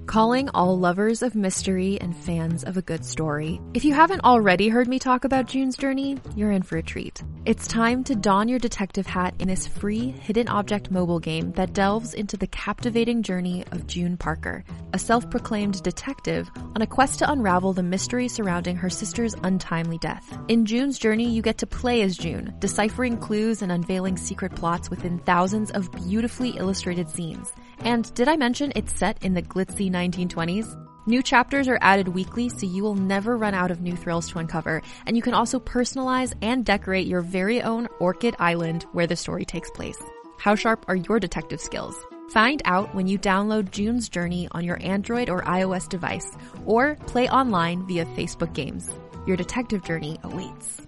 Calling all lovers of mystery and fans of a good story. If you haven't already heard me talk about June's Journey, you're in for a treat. It's time to don your detective hat in this free hidden object mobile game that delves into the captivating journey of June Parker, a self-proclaimed detective on a quest to unravel the mystery surrounding her sister's untimely death. In June's Journey, you get to play as June, deciphering clues and unveiling secret plots within thousands of beautifully illustrated scenes. And did I mention it's set in the glitzy 1920s? New chapters are added weekly, so you will never run out of new thrills to uncover, and you can also personalize and decorate your very own Orchid Island where the story takes place. How sharp are your detective skills? Find out when you download June's Journey on your Android or iOS device, or play online via Facebook Games. Your detective journey awaits.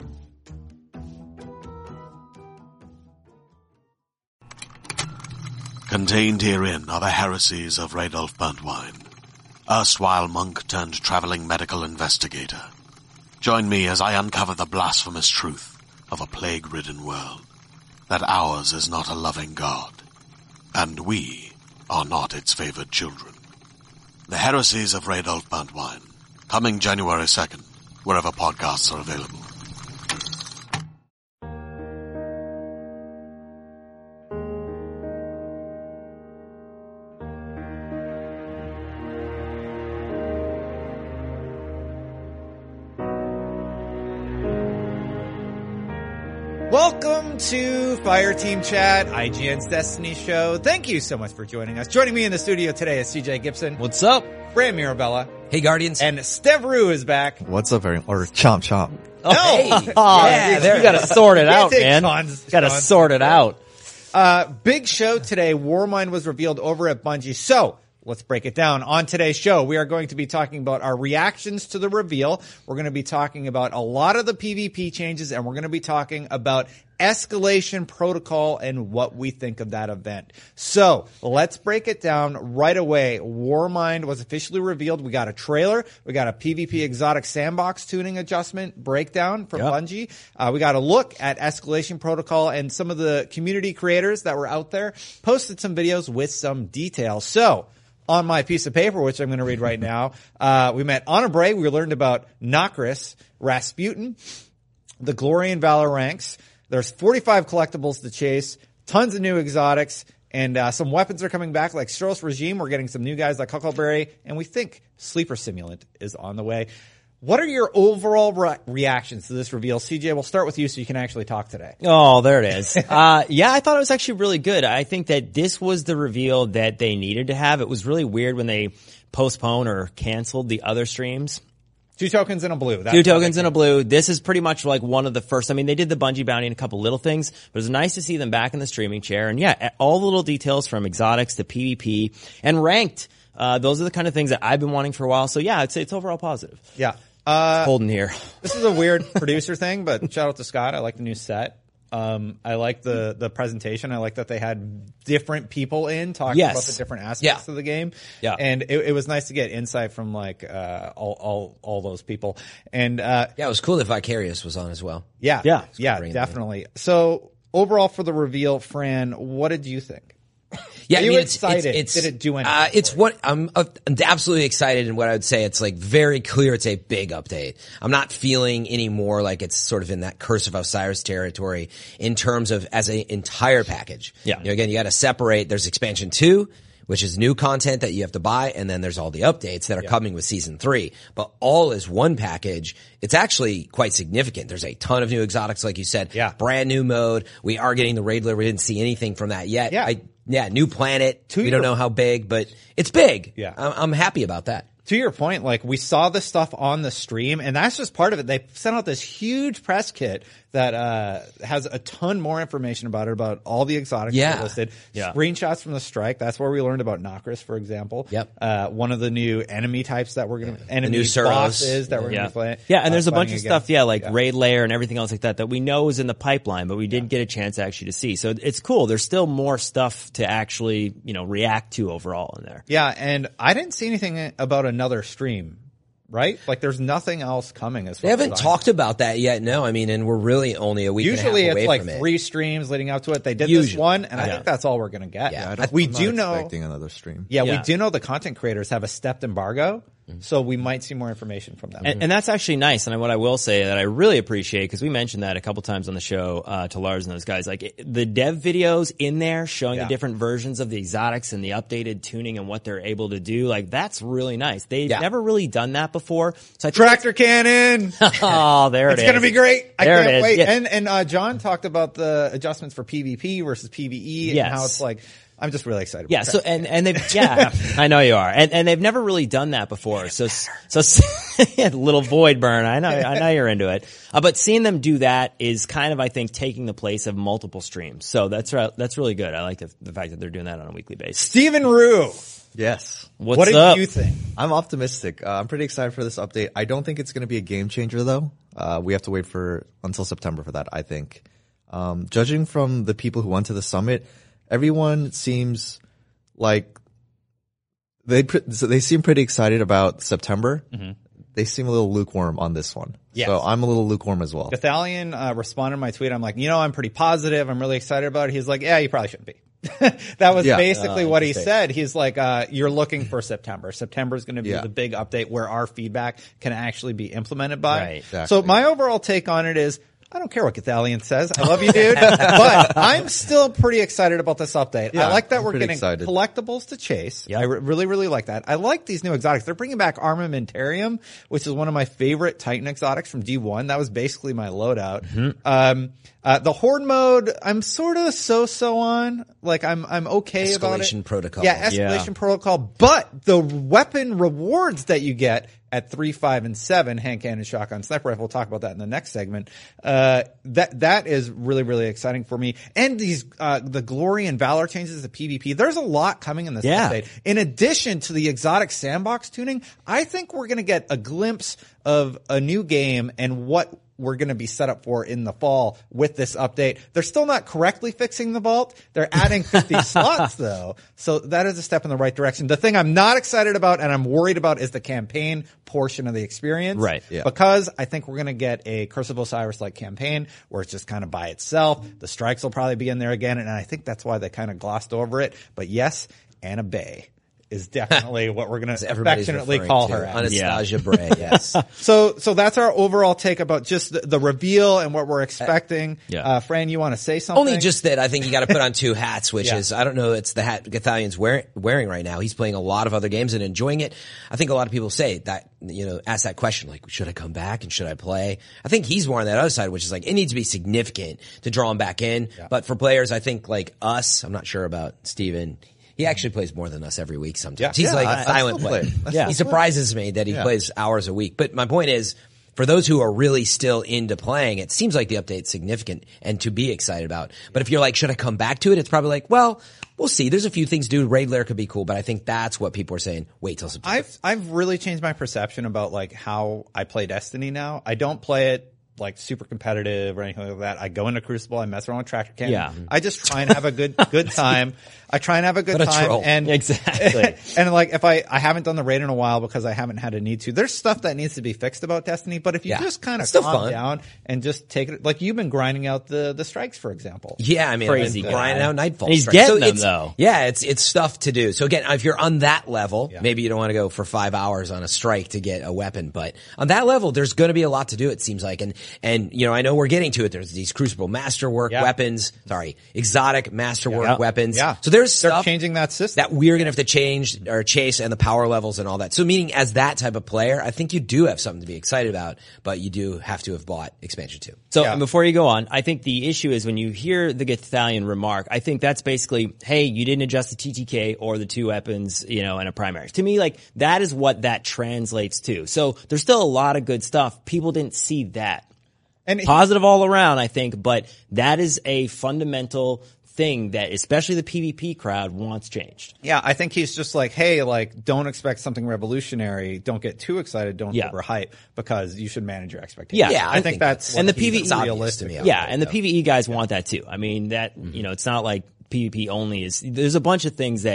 Contained herein are the heresies of Radolf Burntwine, erstwhile monk turned traveling medical investigator. Join me as I uncover the blasphemous truth of a plague-ridden world, that ours is not a loving God, and we are not its favored children. The heresies of Radolf Burntwine, coming January 2nd, wherever podcasts are available. Welcome to Fireteam Chat, IGN's Destiny show. Thank you so much for joining us. Joining me in the studio today is CJ Gibson. What's up? Bram Mirabella. Hey, Guardians. And Stev Rue is back. What's up, everyone? Or Chomp. Oh, hey. yeah, You gotta sort it out, man. Sean's Gotta sort it out. Big show today. Warmind was revealed over at Bungie. So, let's break it down. On today's show, we are going to be talking about our reactions to the reveal. We're going to be talking about a lot of the PvP changes, and we're going to be talking about Escalation Protocol and what we think of that event. So, let's break it down right away. Warmind was officially revealed. We got a trailer. We got a PvP exotic sandbox tuning adjustment breakdown from Bungie. We got a look at Escalation Protocol, and some of the community creators that were out there posted some videos with some details. So, on my piece of paper, which I'm going to read right now, we met Ana Bray. We learned about Nokris, Rasputin, the Glory and Valor ranks. There's 45 collectibles to chase, tons of new exotics, and some weapons are coming back like Stros Regime. We're getting some new guys like Huckleberry, and we think Sleeper Simulant is on the way. What are your overall reactions to this reveal? CJ, we'll start with you so you can actually talk today. Oh, there it is. Yeah, I thought it was actually really good. I think that this was the reveal that they needed to have. It was really weird when they postponed or canceled the other streams. 2 tokens and a blue. Two tokens and a blue. This is pretty much like one of the first. I mean, they did the Bungie bounty and a couple little things, but it was nice to see them back in the streaming chair. And yeah, all the little details from exotics to PvP and ranked. Those are the kind of things that I've been wanting for a while. So yeah, I'd say it's overall positive. Yeah. Holden here. This is a weird producer thing, but shout out to Scott. I like the new set. I like the presentation. I like that they had different people in talking about the different aspects of the game. Yeah. And it was nice to get insight from like, all those people. And, it was cool that Vicarious was on as well. Yeah, definitely. So overall for the reveal, Fran, what did you think? Yeah, Are you excited? Did it do anything? It's what I'm absolutely excited, and what I would say, it's like very clear it's a big update. I'm not feeling anymore like it's sort of in that Curse of Osiris territory in terms of as an entire package. Yeah. Again, you got to separate. There's expansion 2, which is new content that you have to buy, and then there's all the updates that are coming with season 3. But all is one package. It's actually quite significant. There's a ton of new exotics, like you said. Yeah. Brand new mode. We are getting the raid layer. We didn't see anything from that yet. Yeah. New planet. We don't know how big, but it's big. Yeah. I'm happy about that. To your point, like we saw this stuff on the stream, and that's just part of it. They sent out this huge press kit that has a ton more information about it, about all the exotics that are listed. Yeah. Screenshots from the strike. That's where we learned about Nokris, for example. Yep. One of the new enemy types that we're going to, enemy bosses that we're going to play. Yeah, and there's a bunch of stuff, like raid layer and everything else like that we know is in the pipeline, but we didn't get a chance actually to see. So it's cool. There's still more stuff to actually, react to overall in there. Yeah, and I didn't see anything about another stream right? Like there's nothing else coming as far They haven't as talked about that yet, no. I mean, and we're really only a week Usually and a half it's away like from it. 3 streams leading up to it. They did this Usually. one, and I think that's all we're going to get. Yeah, I'm we not do know. expecting another stream. Yeah, we Yeah. do know the content creators have a stepped embargo, so we might see more information from them. And that's actually nice. And what I will say that I really appreciate, because we mentioned that a couple times on the show to Lars and those guys, like the dev videos in there showing the different versions of the exotics and the updated tuning and what they're able to do, like that's really nice. They've never really done that before. So I think Tractor cannon. oh, there it is. It's going to be great. I There it can't is. wait. Yeah. And John talked about the adjustments for PvP versus PvE Yes. and how it's like, I'm just really excited. Yeah, about so, and they've, yeah, I know you are. And they've never really done that before. So little void burn. I know you're into it. But seeing them do that is kind of, I think, taking the place of multiple streams. So that's really good. I like the fact that they're doing that on a weekly basis. Stephen Rue, Yes. what did up? you think? I'm optimistic. I'm pretty excited for this update. I don't think it's going to be a game changer though. We have to wait until September for that, I think. Judging from the people who went to the summit, everyone seems like they seem pretty excited about September. Mm-hmm. They seem a little lukewarm on this one. Yes. So I'm a little lukewarm as well. Gathalion responded to my tweet. I'm like, I'm pretty positive. I'm really excited about it. He's like, yeah, you probably shouldn't be. That was basically what he said. He's like, you're looking for September. September is going to be the big update where our feedback can actually be implemented by. Right. Exactly. So my overall take on it is, I don't care what Gathalion says. I love you, dude. But I'm still pretty excited about this update. Yeah, I like that I'm we're pretty getting excited. collectibles to chase. Yeah. I really, really like that. I like these new exotics. They're bringing back Armamentarium, which is one of my favorite Titan exotics from D1. That was basically my loadout. Mm-hmm. The Horde mode, I'm sort of so on. Like I'm okay about it. Escalation protocol. Yeah, escalation protocol. But the weapon rewards that you get at 3, 5, and 7, hand cannon, shotgun, sniper rifle. We'll talk about that in the next segment. That is really, really exciting for me. And these, the glory and valor changes to PvP. There's a lot coming in this update. In addition to the exotic sandbox tuning, I think we're going to get a glimpse of a new game and what we're going to be set up for in the fall with this update. They're still not correctly fixing the vault. They're adding 50 slots though. So that is a step in the right direction. The thing I'm not excited about and I'm worried about is the campaign portion of the experience. Right. Yeah. Because I think we're going to get a Curse of Osiris like campaign where it's just kind of by itself. The strikes will probably be in there again. And I think that's why they kind of glossed over it. But yes, Anna Bay is definitely what we're going to affectionately call her as. Anastasia Bray, yes. So that's our overall take about just the reveal and what we're expecting. Fran, you want to say something? Only just that I think you got to put on 2 hats, which is, I don't know, it's the hat Gathalion's wearing right now. He's playing a lot of other games and enjoying it. I think a lot of people say that, ask that question, like, should I come back and should I play? I think he's more on that other side, which is like, it needs to be significant to draw him back in. Yeah. But for players, I think like us, I'm not sure about Steven. He actually plays more than us every week sometimes. He's like a silent player. He surprises me that he plays hours a week. But my point is, for those who are really still into playing, it seems like the update's significant and to be excited about. But if you're like, should I come back to it? It's probably like, well, we'll see. There's a few things, dude. Raid Lair could be cool, but I think that's what people are saying. Wait till September. I've really changed my perception about like how I play Destiny now. I don't play it like super competitive or anything like that. I go into Crucible, I mess around with Tractor Cannon. Yeah. I just try and have a good time. I try and have a good time. troll. And Exactly. and like if I haven't done the raid in a while because I haven't had a need to. There's stuff that needs to be fixed about Destiny, but if you just kind of It's still calm fun. down and just take it, like you've been grinding out the strikes, for example. Yeah, I mean, Crazy I've been guy. grinding out Nightfall. And he's strikes. getting them, it's, though. Yeah, it's stuff to do. So again, if you're on that level, maybe you don't want to go for 5 hours on a strike to get a weapon, but on that level, there's going to be a lot to do, it seems like. And I know we're getting to it. There's these Crucible masterwork weapons, exotic masterwork weapons. Yeah. So there's They're stuff changing that system. that we're going to have to change or chase, and the power levels and all that. So meaning as that type of player, I think you do have something to be excited about, but you do have to have bought expansion 2. So and before you go on, I think the issue is when you hear the Gathalion remark, I think that's basically, hey, you didn't adjust the TTK or the 2 weapons, and a primary. To me, like, that is what that translates to. So there's still a lot of good stuff. People didn't see that. And Positive all around, I think, but that is a fundamental thing that especially the PvP crowd wants changed. Yeah, I think he's just like, hey, like, don't expect something revolutionary. Don't get too excited. Don't overhype because you should manage your expectations. Yeah, I think that's and the PvE PvE realistic. and the PvE guys want that too. I mean, that it's not like PvP only is. There's a bunch of things that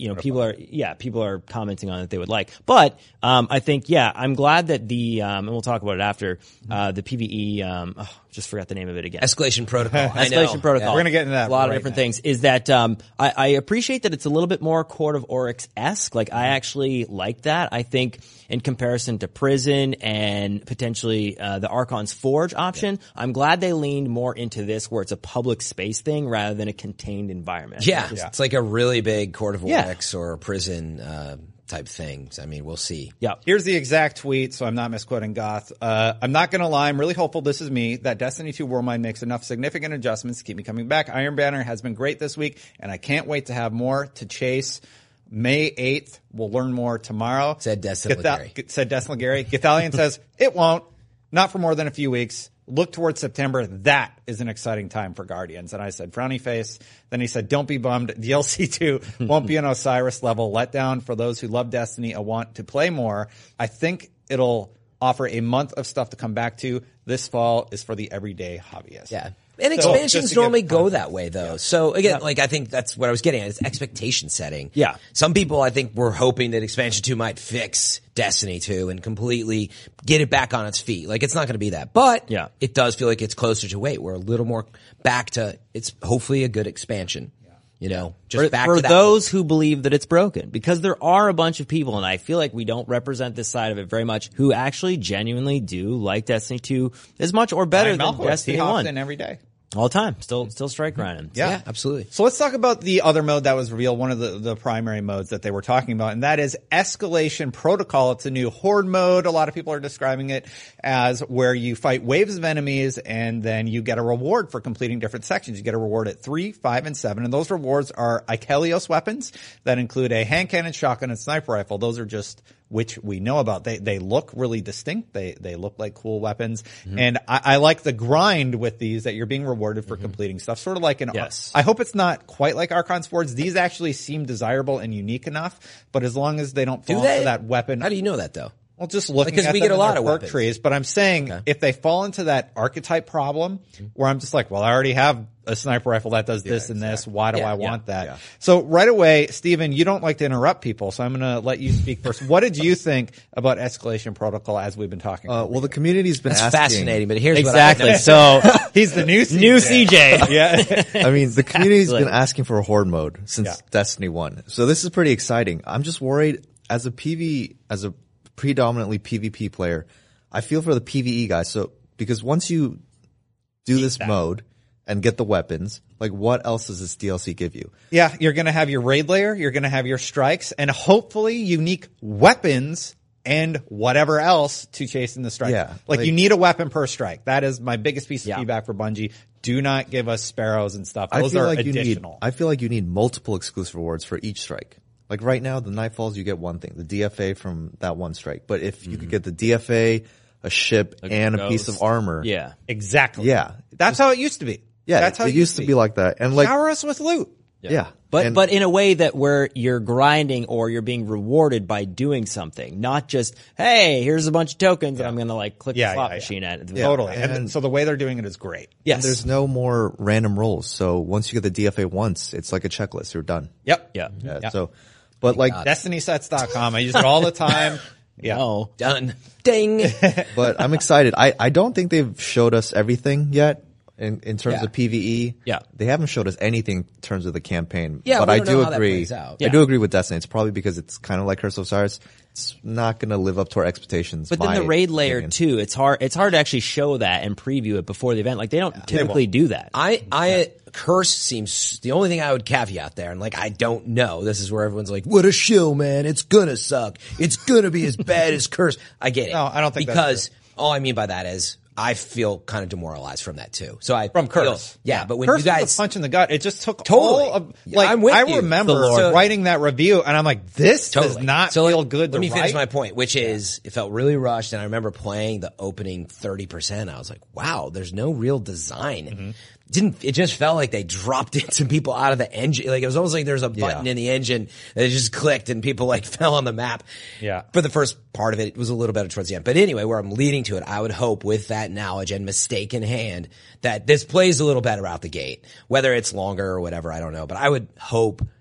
people are commenting on it they would like. But, I think, I'm glad that and we'll talk about it after, the PvE, just forgot the name of it again. Escalation Protocol. I know. Escalation Protocol. We're gonna get into that A lot right of different now. things. Is that, I appreciate that it's a little bit more Court of Oryx-esque. Like, I actually like that. I think in comparison to Prison and potentially, the Archon's Forge option, I'm glad they leaned more into this where it's a public space thing rather than a contained environment. Yeah. It's like a really big Court of Yeah. Oryx or Prison, type things. I mean, we'll see. Yeah. Here's the exact tweet, so I'm not misquoting Goth. I'm not gonna lie, I'm really hopeful this is me, that Destiny 2 Worldmind makes enough significant adjustments to keep me coming back. Iron Banner has been great this week, and I can't wait to have more to chase. May 8th, we'll learn more tomorrow. Said Destin Legary. Said Destin Legary. Gathalion says, it won't. Not for more than a few weeks. Look towards September. That is an exciting time for Guardians. And I said, frowny face. Then he said, don't be bummed. DLC 2 won't be an Osiris level letdown for those who love Destiny and want to play more. I think it'll offer a month of stuff to come back to. This fall is for the everyday hobbyist. Yeah. And So, expansions just to give normally go context. that way though. So again, like I think that's what I was getting at. It's expectation setting. Yeah. Some people I think were hoping that expansion 2 might fix Destiny 2 and completely get it back on its feet. Like it's not going to be that. But Yeah. it does feel like it's closer to wait. We're a little more back to it's hopefully a good expansion. You know, just back for to that. those who believe that it's broken, because there are a bunch of people, and I feel like we don't represent this side of it very much, who actually genuinely do like Destiny 2 as much or better Ryan than Malkowitz, Destiny he hops 1. in every day. All the time. Still strike grinding. Yeah, absolutely. So let's talk about the other mode that was revealed, one of the primary modes that they were talking about, and that is Escalation Protocol. It's a new horde mode. A lot of people are describing it as where you fight waves of enemies and then you get a reward for completing different sections. You get a reward at 3, 5, and 7, and those rewards are Ikelios weapons that include a hand cannon, shotgun, and sniper rifle. Those are just which we know about. They look really distinct. They look like cool weapons. And I like the grind with these that you're being rewarded for completing stuff. Sort of like Yes. I hope it's not quite like Archon's Forge. These actually seem desirable and unique enough, but as long as they don't fall into that weapon. How do you know that though? Well, just looking Because at we them get a in lot their of perk weapons. trees, but I'm saying if they fall into that archetype problem where I'm just like, well, I already have a sniper rifle that does this and this. Why do I want that? Yeah. So right away, Steven, you don't like to interrupt people, so I'm going to let you speak first. What did you think about Escalation Protocol as we've been talking about? Well, the community's been That's asking. fascinating, but here's Exactly. what So, He's the new CJ. new CJ. Yeah. I mean, the community's been Exactly. asking for a horde mode since Yeah. Destiny 1. So this is pretty exciting. I'm just worried as a predominantly PvP player, I feel for the PvE guys. So, because once you do this mode and get the weapons, like what else does this DLC give you? Yeah, you're going to have your raid layer, you're going to have your strikes, and hopefully unique weapons and whatever else to chase in the strike. Yeah, like like- you need a weapon per strike. That is my biggest piece of Yeah. feedback for Bungie. Do not give us sparrows and stuff. Those are additional. I feel like you need multiple exclusive rewards for each strike. Like right now, the Nightfalls, you get one thing, the DFA from that one strike. But if you could get the DFA, a ship, and a piece of ghost. armor. Yeah. Exactly. Yeah. That's how it used to be. Yeah. That's how it used to be like that. And like, shower us with loot. yeah. But And- but in a way that where you're grinding or you're being rewarded by doing something, not just, hey, here's a bunch of tokens and I'm gonna like click the slot machine at it. Totally. And And- so the way they're doing it is great. Yes. there's no more random rolls. So once you get the DFA once, it's like a checklist. You're done. Yep. Yeah. Yeah. So, but like, DestinySets.com. I use it all the time. Yeah. Oh. Done. Ding. but I'm excited. I don't think they've showed us everything yet in terms Yeah. of PvE. Yeah. They haven't showed us anything in terms of the campaign. Yeah, but we I don't do know how that agree. plays out. I do agree with Destiny. It's probably because it's kind of like Curse of Osiris. It's not going to live up to our expectations. But then my the raid layer opinion. too, it's hard to actually show that and preview it before the event. Like they don't typically do that. Curse seems the only thing I would caveat there, and like I don't know. This is where everyone's like, "What a shill, man! It's gonna suck. It's gonna be as bad as Curse." I get it. No, I don't think that's because all I mean by that is I feel kind of demoralized from that too. So From Curse. yeah. But when Curse you guys was a punch in the gut. It just took Totally. all of, Yeah, like, I'm with I you. remember So- writing that review and I'm like, this does not So feel good to Let me finish write. my point, which is it felt really rushed, and I remember playing the opening 30%. I was like, wow, there's no real design. It just felt like they dropped in some people out of the engine. Like it was almost like there's a button in the engine that just clicked and people like fell on the map. Yeah. For the first part of it, it was a little better towards the end. But anyway, where I'm leading to it, I would hope with that knowledge and mistake in hand that this plays a little better out the gate. Whether it's longer or whatever, I don't know. But I would hope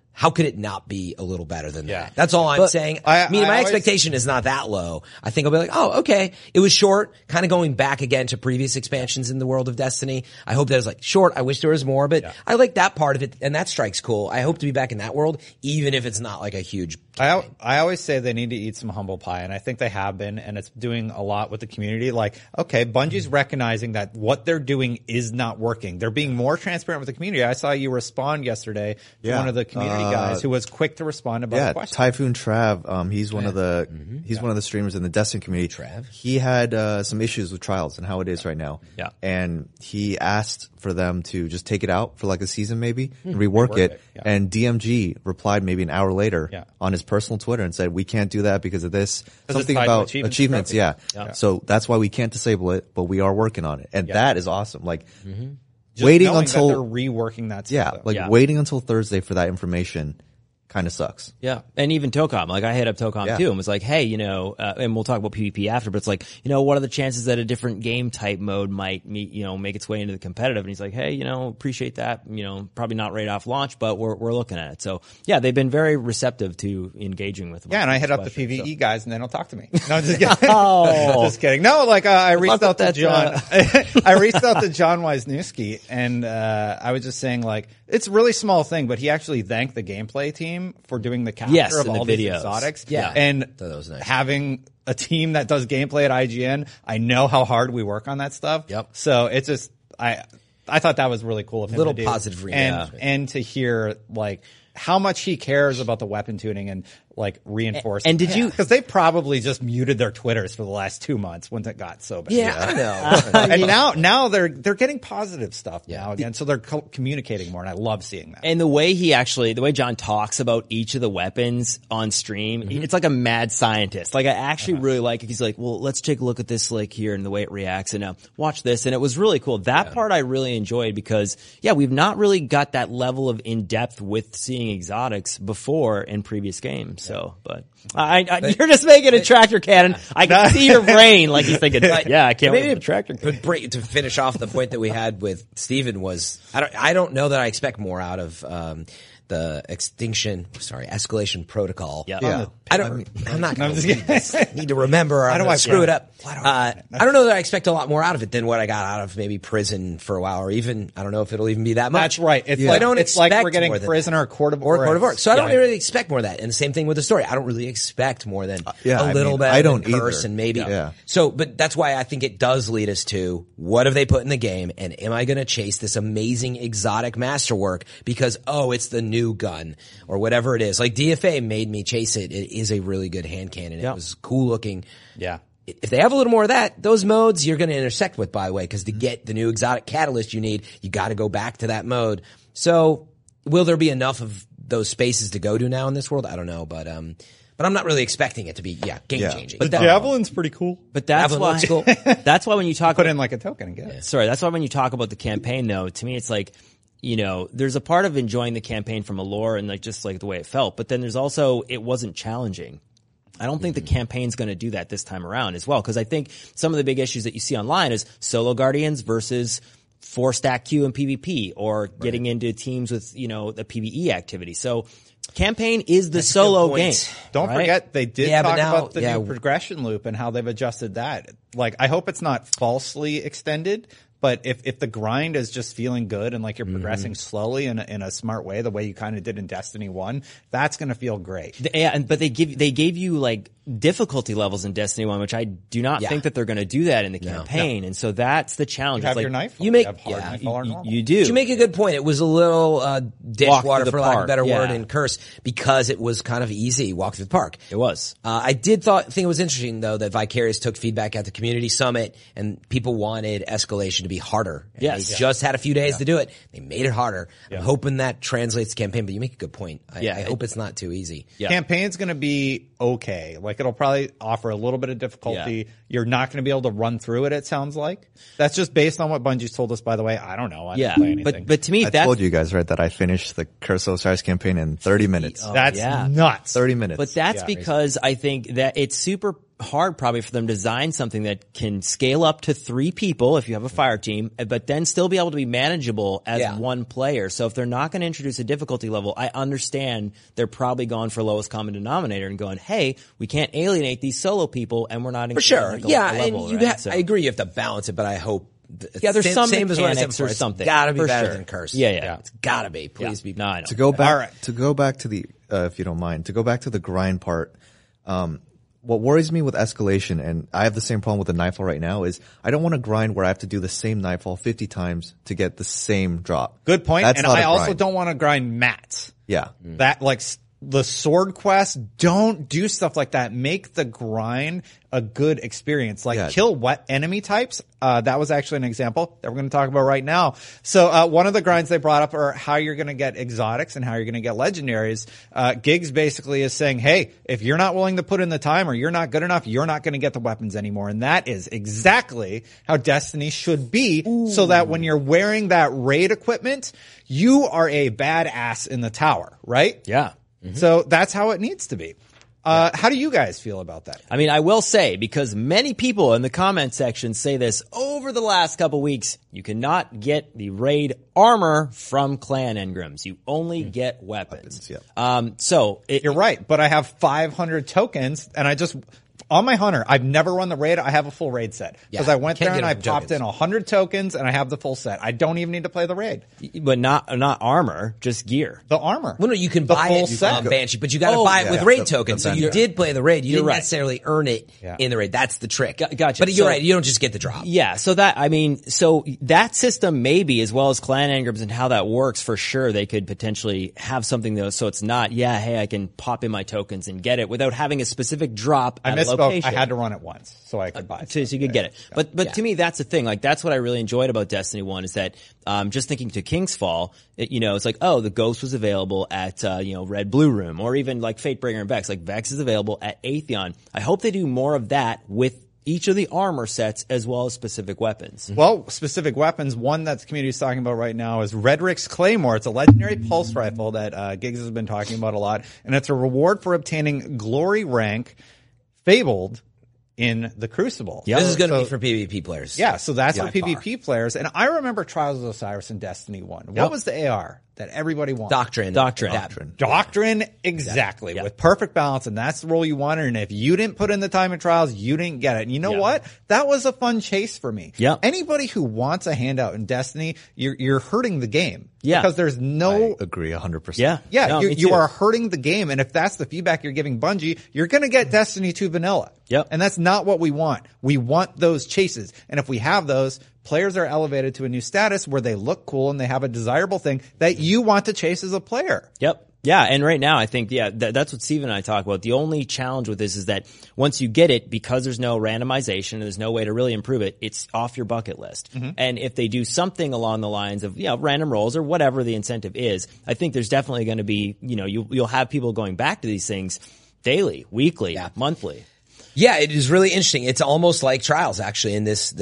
how could it not be a little better than that? That's all I'm saying. I my always- expectation is not that low. I think I'll be like, oh, okay. It was short, kind of going back again to previous expansions in the world of Destiny. I hope that was like short. I wish there was more, but I like that part of it, and that strikes cool. I hope to be back in that world, even if it's not like a huge campaign. I always say they need to eat some humble pie, and I think they have been, and it's doing a lot with the community. Like, okay, Bungie's recognizing that what they're doing is not working. They're being more transparent with the community. I saw you respond yesterday to one of the community guys who was quick to respond about the question. Typhoon Trav, he's one of the one of the streamers in the Destiny community. Trav. He had some issues with Trials and how it is right now. Yeah. And he asked for them to just take it out for like a season maybe and rework it. Yeah. And DMG replied maybe an hour later Yeah. on his personal Twitter and said, we can't do that because of this. it's Something tied to about achievements achievements. and Yeah. So that's why we can't disable it, but we are working on it. And that is awesome. Like Just waiting knowing until that they're reworking that stuff. like waiting until Thursday for that information kind of sucks. Yeah. And even Tocom, like I hit up Tocom too and was like, hey, and we'll talk about PvP after, but it's like, what are the chances that a different game type mode might make its way into the competitive? And he's like, hey, appreciate that. Probably not right off launch, but we're looking at it. So yeah, they've been very receptive to engaging with them. Yeah, and I hit up the PvE guys, and they don't talk to me. No, I'm just kidding. Just kidding. No, like I reached out to John. I reached out to John Wisniewski, and I was just saying, like, it's a really small thing, but he actually thanked the gameplay team for doing the capture of in the all these videos. exotics. Yeah. And That was nice. having a team that does gameplay at IGN, I know how hard we work on that stuff. Yep. So it's just I thought that was really cool of him Little to do. positive reinforcement. and to hear like how much he cares about the weapon tuning and like reinforcing. And did you- because they probably just muted their Twitters for the last 2 months when it got so bad. Yeah, I know. And now they're getting positive stuff now again, so they're communicating more, and I love seeing that. And the way John talks about each of the weapons on stream, it's like a mad scientist. Like I actually really like it. He's like, well, let's take a look at this like here and the way it reacts and watch this. And it was really cool. That part I really enjoyed because we've not really got that level of in-depth with seeing exotics before in previous games. So, but you're just making a tractor cannon. I can see your brain like he's thinking, I can't wait for the tractor cannon. But to finish off the point that we had with Steven was, I don't know that I expect more out of, the escalation protocol. Yeah. I'm not going to need to remember. I'm going to screw it up. I don't know that I expect a lot more out of it than what I got out of maybe prison for a while, or even, I don't know if it'll even be that much. That's right. It's I don't it's like expect we're getting more than prison that. or Court of Or Court of Arcs. So I don't Yeah. really expect more of that. And the same thing with the story. I don't really expect more than I a little mean, bit. I don't than Curse either. and maybe. Yeah. So, but that's why I think it does lead us to what have they put in the game, and am I going to chase this amazing exotic masterwork because it's the new gun or whatever it is. Like DFA made me chase it. It is a really good hand cannon. It was cool looking. Yeah. If they have a little more of that, those modes you're going to intersect with, by the way, because to get the new exotic catalyst you need, you got to go back to that mode. So will there be enough of those spaces to go to now in this world? I don't know, but I'm not really expecting it to be game changing. The javelin's pretty cool. But that's Javelin why, looks cool. that's why when you talk Put in like a token and get it. Sorry, that's why when you talk about the campaign, though, to me, it's like, there's a part of enjoying the campaign from a lore and like just like the way it felt, but then there's also it wasn't challenging. I don't think the campaign's going to do that this time around as well, because I think some of the big issues that you see online is solo guardians versus 4-stack queue and PvP, or getting into teams with the PvE activity. So campaign is the solo game. Don't right? forget they did Yeah, but talk now- about the new progression loop and how they've adjusted that. Like, I hope it's not falsely extended, but if the grind is just feeling good and like you're progressing slowly in a smart way, the way you kind of did in Destiny 1, that's going to feel great. But they gave you like difficulty levels in Destiny 1, which I do not think that they're going to do that in the campaign. And so that's the challenge. You have It's like, your knife. you make- have hard yeah, Nightfall or normal. you do. But you make a good point. It was a little dishwater, the for lack of park, a better yeah. word, in Curse, because it was kind of easy. Walk through the park. It was. I did think it was interesting though that Vicarious took feedback at the community summit, and people wanted escalation to be harder. And Yes. they just had a few days to do it. They made it harder. I'm hoping that translates to campaign. But you make a good point. I hope it's not too easy. Campaign's going to be okay. Like, it'll probably offer a little bit of difficulty. Yeah. You're not going to be able to run through it sounds like. That's just based on what Bungie's told us, by the way. I don't know. I didn't play anything. but to me, I that's told you guys, right, that I finished the Curse of Osiris campaign in 30 minutes. that's yeah. nuts. 30 minutes. But that's because I think that it's super hard probably for them to design something that can scale up to 3 people if you have a fire team, but then still be able to be manageable as one player. So if they're not going to introduce a difficulty level, I understand they're probably going for lowest common denominator and going, hey, we can't alienate these solo people and we're not For sure. like a level, and right? I agree you have to balance it, but I hope there's some same as what I said mechanics before. or something. It's gotta be For better sure. than Curse. Yeah. It's gotta be. Please be. No, I know. To go back, All right. to go back to the, if you don't mind, to go back to the grind part. What worries me with escalation, and I have the same problem with the Nightfall right now, is I don't want to grind where I have to do the same Nightfall 50 times to get the same drop. Good point. That's And not I a also grind. don't want to grind mats. Yeah. That like the sword quest, don't do stuff like that. Make the grind a good experience. Like kill what enemy types. That was actually an example that we're going to talk about right now. So one of the grinds they brought up are how you're going to get exotics and how you're going to get legendaries. Gigs basically is saying, hey, if you're not willing to put in the time or you're not good enough, you're not going to get the weapons anymore. And that is exactly how Destiny should be. So that when you're wearing that raid equipment, you are a badass in the tower, right? Yeah. So that's how it needs to be. How do you guys feel about that? I mean, I will say, because many people in the comment section say this over the last couple weeks, you cannot get the raid armor from clan engrams. You only get weapons. So You're right, but I have 500 tokens and I just, on my hunter, I've never run the raid. I have a full raid set because I went can't there and get I it from popped in 100 tokens and I have the full set. I don't even need to play the raid. but not armor, just gear. The armor. Well, no, you can The buy full it set. on Banshee, but you got to buy it with raid tokens. So you did play the raid. You didn't right. necessarily earn it in the raid. That's the trick. Gotcha. But you're So- right. You don't just get the drop. Yeah, so that system maybe, as well as clan engrams and how that works, for sure they could potentially have something though, so it's not, hey, I can pop in my tokens and get it without having a specific drop I at a misspoke. location. I had to run it once so I could buy it. So you could get it. But to me, that's the thing. Like, that's what I really enjoyed about Destiny 1 is that, just thinking to King's Fall, it's like, oh, the Ghost was available at, Red Blue Room, or even like Fatebringer and Vex. Like, Vex is available at Atheon. I hope they do more of that with each of the armor sets as well as specific weapons. Well, specific weapons. One that the community is talking about right now is Redrick's Claymore. It's a legendary pulse rifle that Giggs has been talking about a lot, and it's a reward for obtaining glory rank Fabled in the Crucible. This is going to be for PvP players. Yeah, so that's for By far. PvP players. And I remember Trials of Osiris in Destiny 1. What was the AR that everybody wanted? Doctrine. Doctrine, exactly, with perfect balance, and that's the role you wanted. And if you didn't put in the time in Trials, you didn't get it. And you know what? That was a fun chase for me. Yeah. Anybody who wants a handout in Destiny, you're hurting the game. Yeah. Because there's no. I agree 100%. Yeah, No, me you too. are hurting the game, and if that's the feedback you're giving Bungie, you're going to get Destiny 2 vanilla. Yep. And that's not what we want. We want those chases. And if we have those, players are elevated to a new status where they look cool and they have a desirable thing that you want to chase as a player. Yep. Yeah, and right now I think, that's what Steve and I talk about. The only challenge with this is that once you get it, because there's no randomization and there's no way to really improve it, it's off your bucket list. And if they do something along the lines of, random rolls or whatever the incentive is, I think there's definitely going to be, you'll have people going back to these things daily, weekly, monthly. Yeah, it is really interesting. It's almost like Trials, actually, in this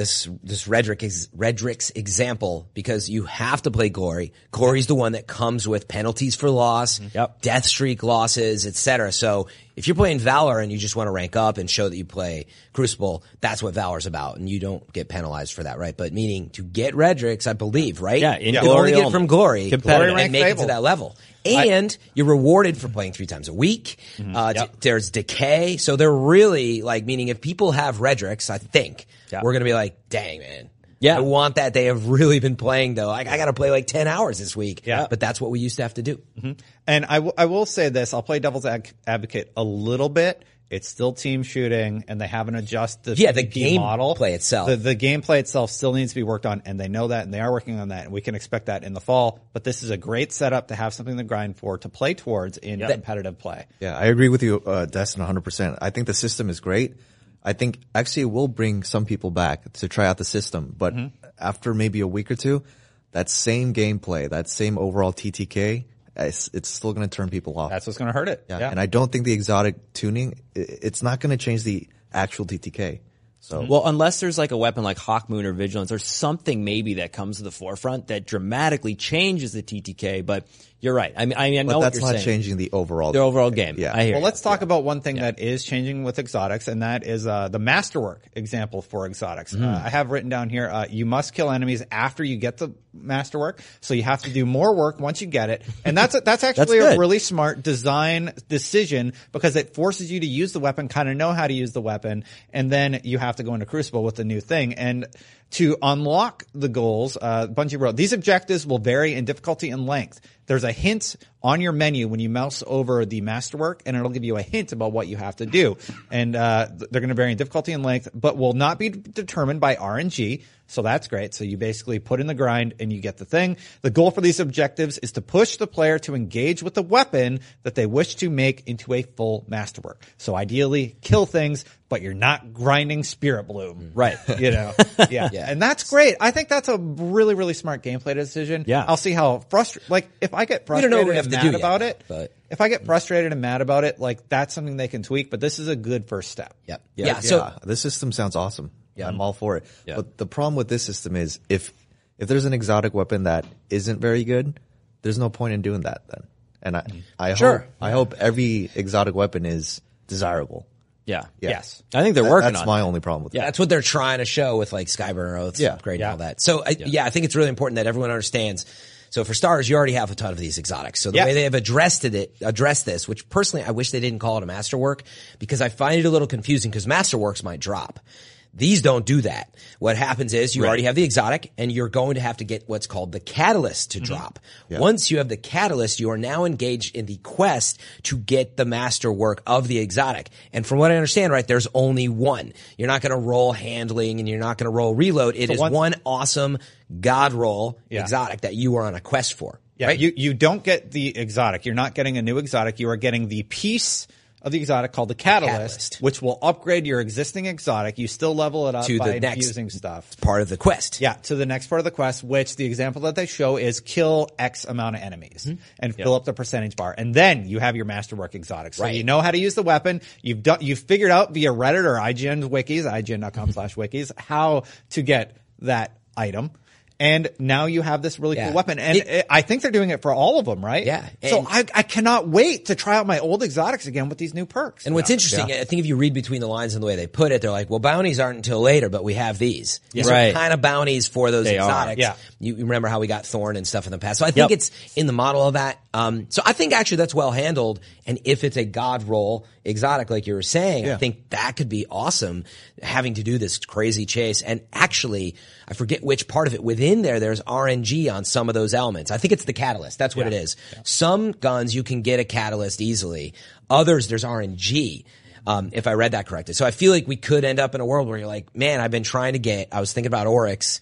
Redrick's example, because you have to play Glory. Glory's the one that comes with penalties for loss, death streak losses, etc. So if you're playing Valor and you just want to rank up and show that you play Crucible, that's what Valor's about, and you don't get penalized for that, right? But meaning to get Redrick's, I believe, right? Yeah, in you Glory only get it only. from Glory Competitive. and make it to that level. And you're rewarded for playing 3 times a week. There's decay. So they're really meaning if people have Redrick's, I think we're going to be like, dang, man. Yeah. I want that. They have really been playing though. I got to play 10 hours this week. Yeah. But that's what we used to have to do. And I will say this, I'll play devil's advocate a little bit. It's still team shooting, and they haven't adjusted the the game model. gameplay itself. The gameplay itself still needs to be worked on, and they know that, and they are working on that, and we can expect that in the fall. But this is a great setup to have something to grind for, to play towards in competitive play. Yeah, I agree with you, Destin, 100%. I think the system is great. I think actually it will bring some people back to try out the system, but after maybe a week or two, that same gameplay, that same overall TTK, it's still going to turn people off. That's what's going to hurt it. Yeah. And I don't think the exotic tuning, it's not going to change the actual TTK. So Well, unless there's like a weapon like Hawkmoon or Vigilance or something maybe that comes to the forefront that dramatically changes the TTK, but you're right. I know but what that's you're not saying. changing the overall game. Yeah. I hear Well, you. let's talk about one thing that is changing with exotics, and that is the masterwork example for exotics. I have written down here, you must kill enemies after you get the masterwork, so you have to do more work once you get it. And that's actually a good. really smart design decision because it forces you to use the weapon, kind of know how to use the weapon, and then you have to go into Crucible with the new thing. And to unlock the goals, Bungie wrote, these objectives will vary in difficulty and length. There's a hint on your menu when you mouse over the masterwork, and it'll give you a hint about what you have to do. And they're going to vary in difficulty and length, but will not be determined by RNG. So that's great. So you basically put in the grind and you get the thing. The goal for these objectives is to push the player to engage with the weapon that they wish to make into a full masterwork. So ideally, kill things, but you're not grinding Spirit Bloom. Right. You know? Yeah. And that's great. I think that's a really, really smart gameplay decision. Yeah. I'll see how frustrated, like, if I get We don't know frustrated what we have and to mad do yet, about it, but- if I get frustrated and mad about it, like, that's something they can tweak, but this is a good first step. Yep. Yeah, Yeah. So yeah, this system sounds awesome. Yeah, I'm all for it. But the problem with this system is if there's an exotic weapon that isn't very good, there's no point in doing that then. And I hope every exotic weapon is desirable. Yeah. Yeah. Yes. I think they're working That's on my it. only problem with yeah, that. that's what they're trying to show with like Skyburner Oaths Yeah. upgrade Yeah. and all that. So I think it's really important that everyone understands. So for starters, you already have a ton of these exotics. So the Yeah. way they have addressed this, which personally I wish they didn't call it a masterwork because I find it a little confusing because masterworks might drop. These don't do that. What happens is you already have the exotic and you're going to have to get what's called the catalyst to drop. Once you have the catalyst, you are now engaged in the quest to get the masterwork of the exotic. And from what I understand, right, there's only one. You're not going to roll handling and you're not going to roll reload. It is one awesome god roll exotic that you are on a quest for. Yeah, right? you don't get the exotic. You're not getting a new exotic. You are getting the piece of the exotic called the catalyst, which will upgrade your existing exotic. You still level it up To the by next infusing stuff. part of the quest. Yeah, to the next part of the quest, which the example that they show is kill X amount of enemies and fill up the percentage bar. And then you have your masterwork exotic. So you know how to use the weapon. You've figured out via Reddit or IGN's wikis, IGN.com/wikis, how to get that item. And now you have this really cool weapon. And I think they're doing it for all of them, right? Yeah. So I cannot wait to try out my old exotics again with these new perks. And what's interesting, I think if you read between the lines and the way they put it, they're like, well, bounties aren't until later, but we have these. These Right. are kind of bounties for those exotics. Yeah. You remember how we got Thorn and stuff in the past. So I think it's in the model of that. So I think actually that's well handled. And if it's a god roll exotic, like you were saying, I think that could be awesome having to do this crazy chase. And actually, I forget which part of it within there's RNG on some of those elements. I think it's the catalyst. That's what it is. Some guns you can get a catalyst easily. Others there's RNG. If I read that correctly. So I feel like we could end up in a world where you're like, man, I've been trying to get, I was thinking about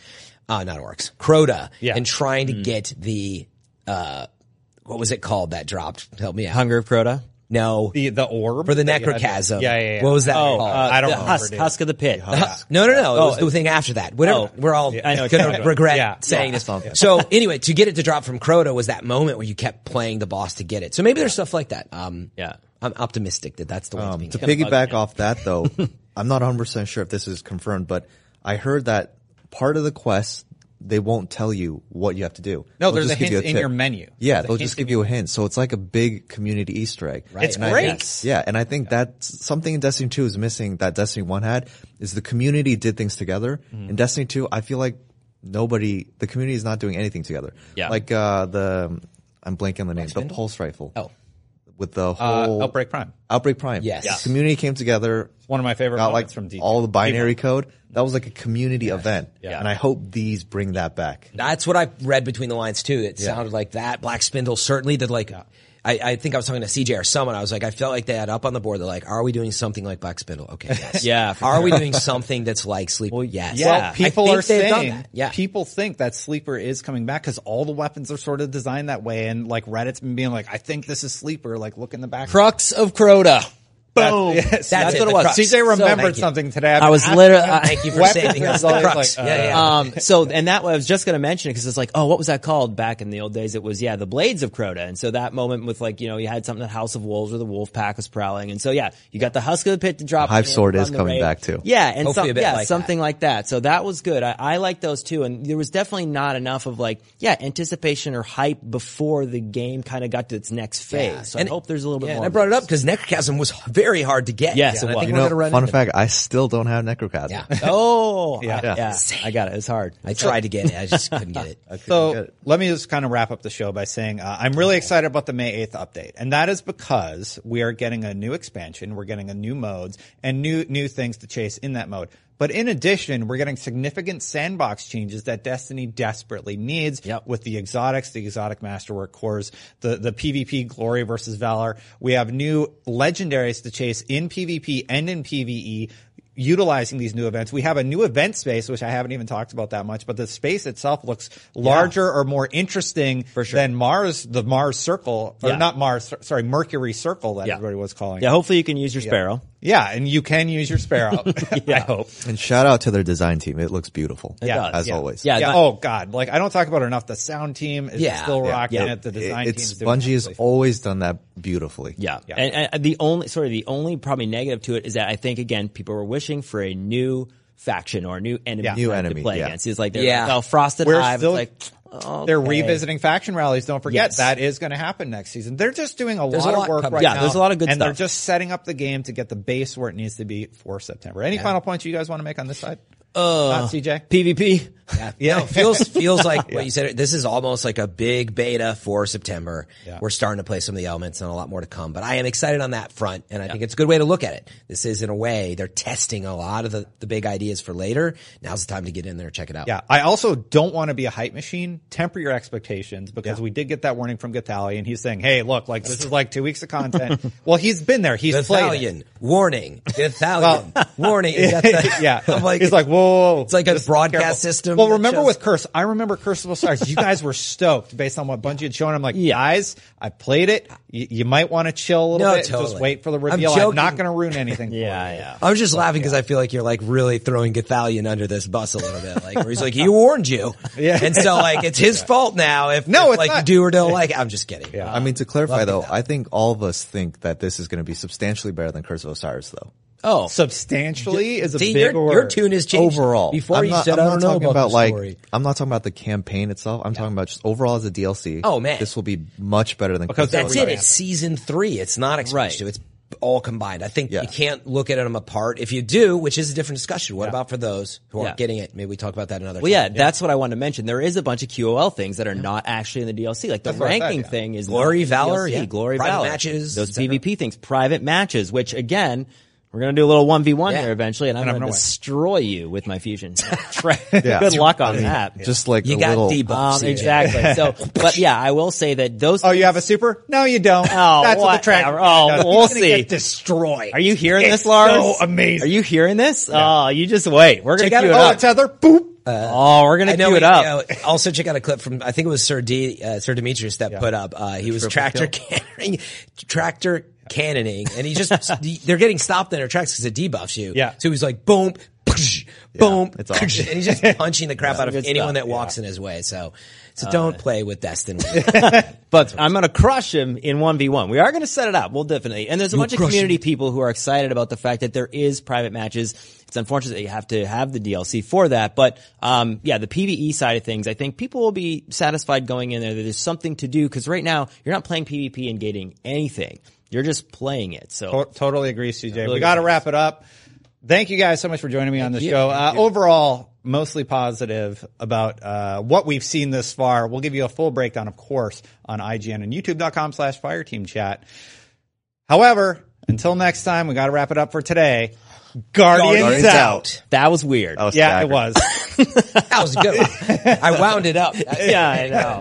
Crota, and trying to get the, what was it called that dropped? Help me out. Hunger Crota. No. The orb For the that you had- necrochasm. Yeah. What was that called? I don't the remember, dude. Husk of the Pit. No. It was the thing after that. Whatever. We're all I know what going you're to talking regret about. saying this. So anyway, to get it to drop from Crota was that moment where you kept playing the boss to get it. So maybe there's stuff like that. I'm optimistic that that's the way it's being To handled. piggyback off that though, I'm not 100% sure if this is confirmed, but I heard that part of the quest, they won't tell you what you have to do. No, They'll there's just a give you hint in tip. your menu. Yeah, There's a they'll hint just in give you a hint. So it's like a big community Easter egg. Right. It's And I great. think- yeah, and I think that's something in Destiny 2 is missing that Destiny 1 had, is the community did things together. In Destiny 2, I feel like the community is not doing anything together. Yeah. Like, I'm blanking on the name, the pulse rifle. Oh. With the whole Outbreak Prime. Outbreak Prime. Yes. The community came together. One of my favorite Got moments like from D2. all the binary code. That was like a community event. Yeah. And I hope these bring that back. That's what I read between the lines too. It sounded like that. Black Spindle certainly did like, I think I was talking to CJ or someone. I was like, I felt like they had up on the board. They're like, are we doing something like Black Spindle? Okay. Yes. Yeah, for Are we doing something that's like Sleeper? Yes. yeah. Well, people I are think they've done saying, that. Yeah. people think that Sleeper is coming back because all the weapons are sort of designed that way. And like Reddit's been being like, I think this is Sleeper. Like look in the back. Crux of Crota. Boom. That's what it the was. crux. CJ remembered Thank you. something today. I was literally. Thank you for Weapons saving us is the always crux. like, Yeah. So, and that I was just going to mention it because it's like, oh, what was that called back in the old days? It was, the Blades of Crota. And so that moment with like, you had something that House of Wolves where the wolf pack was prowling. And so, you got the Husk of the Pit to drop. Hive in Sword on is the coming raid. back too. Yeah. And Hopefully a bit like something like that. So that was good. I like those too. And there was definitely not enough of like, anticipation or hype before the game kind of got to its next phase. Yeah. So And- I hope there's a little bit And more. I of brought it this. up because Necrochasm was very hard to get. Yes, and it I was. think You we're know, gonna run fun into fact, I still don't have Necrochasm. Yeah. Oh, Yeah. I got it. It's hard. I tried to get it. I just couldn't get it. So let me just kind of wrap up the show by saying I'm really excited about the May 8th update. And that is because we are getting a new expansion. We're getting a new modes and new things to chase in that mode. But in addition, we're getting significant sandbox changes that Destiny desperately needs with the exotics, the exotic masterwork cores, the PvP glory versus valor. We have new legendaries to chase in PvP and in PvE. Utilizing these new events. We have a new event space, which I haven't even talked about that much, but the space itself looks larger or more interesting than the Mars Circle, or not Mars, sorry, Mercury Circle that everybody was calling. Yeah, hopefully you can use your Sparrow. Yeah, and you can use your Sparrow. I hope. And shout out to their design team. It looks beautiful. Yeah, as always. Yeah. Oh God, like I don't talk about it enough. The sound team is still rocking it. The design team is doing Bungie has always done that beautifully. Yeah. And the only probably negative to it is that I think again people were wishing for a new faction or a new enemy to play against. It's like Frosted Hive. Still, it's like they're revisiting faction rallies. Don't forget that is going to happen next season. They're just doing a lot of work right now. Yeah, there's a lot of good and stuff. they're just setting up the game to get the base where it needs to be for September. Any final points you guys want to make on this side? Not CJ? PvP. No, feels like what you said. This is almost like a big beta for September. Yeah. We're starting to play some of the elements and a lot more to come. But I am excited on that front, and I think it's a good way to look at it. This is, in a way, they're testing a lot of the big ideas for later. Now's the time to get in there and check it out. Yeah, I also don't want to be a hype machine. Temper your expectations because we did get that warning from Gatali, and he's saying, hey, look, like this is like 2 weeks of content. Well, he's been there. He's played it. Warning. Gatalion. Warning. I'm like, he's like, whoa. It's like a broadcast system. Well, remember with Curse, I remember Curse of Osiris. You guys were stoked based on what Bungie had shown. I'm like, guys, I played it. You might want to chill a little bit. Totally. Just wait for the reveal. I'm not going to ruin anything. I was just laughing because I feel like you're like really throwing Gathalion under this bus a little bit. Like, where he's like, he warned you. And so like, it's his fault now if like you do or don't like it. I'm just kidding. Yeah. I mean, to clarify though, I think all of us think that this is going to be substantially better than Curse of Osiris though. Oh, substantially is a big word. Your tune has changed overall. Before you said, I don't know about the story. I'm not talking about the campaign itself. I'm talking about just overall as a DLC. Oh man, this will be much better than because that's it. It's season 3. It's not expansion 2. It's all combined. I think you can't look at them apart. If you do, which is a different discussion. What about for those who aren't getting it? Maybe we talk about that another time. That's what I wanted to mention. There is a bunch of QOL things that are not actually in the DLC. Like the ranking thing is Glory, Valor, Glory, private Valor. matches, those PvP things, private matches, which again, we're going to do a little 1v1 here eventually, and I'm going to win. destroy you with my fusion. Good luck on that. Just like you a got little debuffs. Exactly. So, but yeah, I will say that those. Oh, you have a super? No, you don't. Oh, that's what the track. Oh, we'll see. Get destroyed. Are you hearing It's this, Lars? So amazing. Are you hearing this? Oh, you just wait. We're going to Check queue it out up. Tether. Boop. We're going to queue it up. Also check out a clip from, I think it was Sir Demetrius that put up, he was tractor cannoning, and he just, they're getting stopped in their tracks because it debuffs you. Yeah. So he's like, boom, boom, it's awesome. and he's just punching the crap out of anyone that walks in his way. So don't play with Destin. But I'm going to crush him in 1v1. We are going to set it up. We'll definitely. And there's a bunch of community people who are excited about the fact that there is private matches. It's unfortunate that you have to have the DLC for that. But, the PvE side of things, I think people will be satisfied going in there that there's something to do because right now you're not playing PvP and getting anything. You're just playing it. So totally agree, CJ. We got to wrap it up. Thank you guys so much for joining me on the show. Overall, mostly positive about what we've seen this far. We'll give you a full breakdown, of course, on IGN and YouTube.com/FireTeamChat. However, until next time, we got to wrap it up for today. Guardians out. That was weird. Yeah, it was. That was good. I wound it up. Yeah, I know.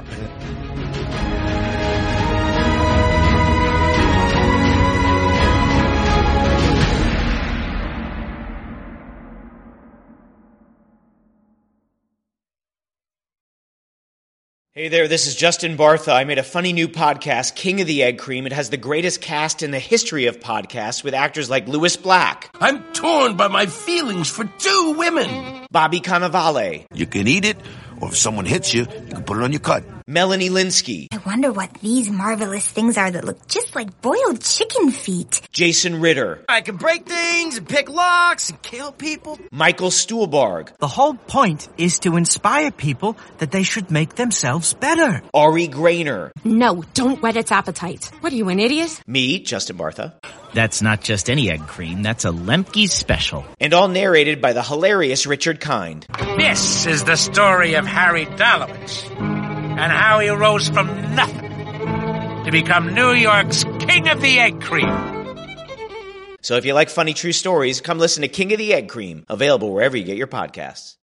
Hey there, this is Justin Bartha. I made a funny new podcast, King of the Egg Cream. It has the greatest cast in the history of podcasts with actors like Louis Black. I'm torn by my feelings for two women. Bobby Cannavale. You can eat it, or if someone hits you, you can put it on your cut. Melanie Linsky. I wonder what these marvelous things are that look just like boiled chicken feet. Jason Ritter. I can break things and pick locks and kill people. Michael Stuhlbarg. The whole point is to inspire people that they should make themselves better. Ari Grainer. No, don't whet its appetite. What are you, an idiot? Me, Justin Bartha. That's not just any egg cream, that's a Lemke's special. And all narrated by the hilarious Richard Kind. This is the story of Harry Dalowitz and how he rose from nothing to become New York's King of the Egg Cream. So if you like funny true stories, come listen to King of the Egg Cream, available wherever you get your podcasts.